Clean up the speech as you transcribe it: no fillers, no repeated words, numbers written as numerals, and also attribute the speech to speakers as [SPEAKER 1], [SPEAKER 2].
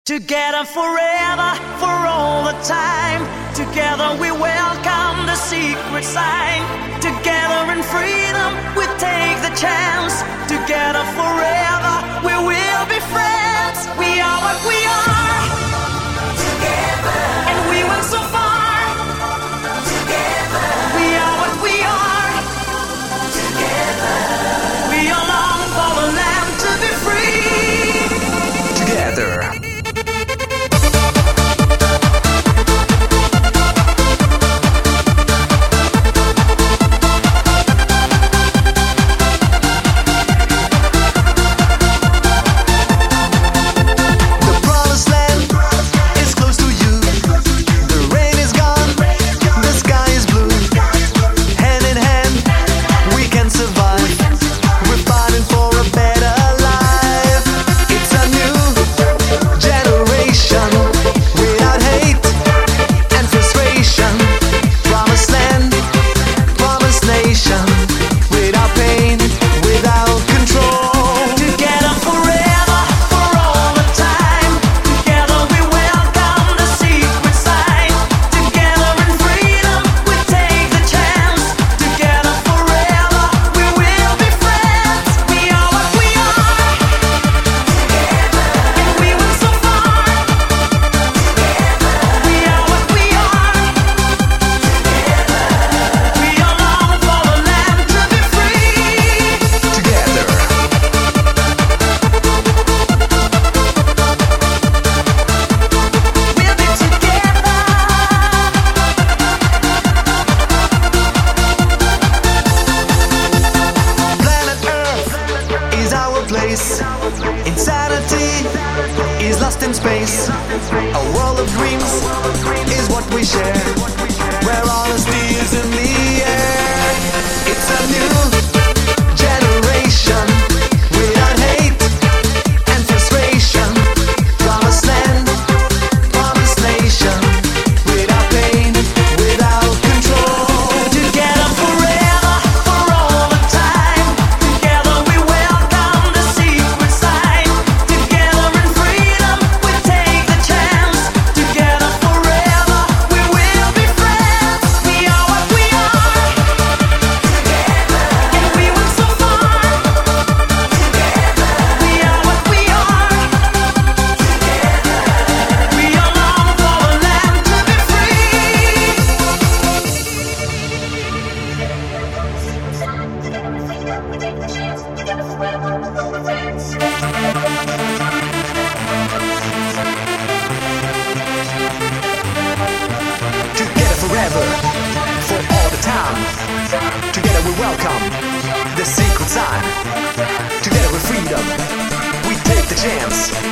[SPEAKER 1] Together forever, for all the time. Together we welcome the secret sign. Together in freedom we take the chance. Together forever we will be friends. We are what we are. Together. And we went so far. Together. We are what we are. Together. We are long for the land to be free. Together. Insanity is lost in space. A world of dreams is what we share, where honesty is in the air. It's a new generation without hate and frustration. Promised land, promised nation, without pain, without control. Together forever, for all the time. Together we welcome the secret sign. Together in freedom we take the chance. Together forever we will be friends. We are what we are. Together. And we went so far. Together. We are what we are. Together. We are long for the land to be free. Together forever, for all the time. Together we welcome the secret sign. Together with freedom, we take the chance.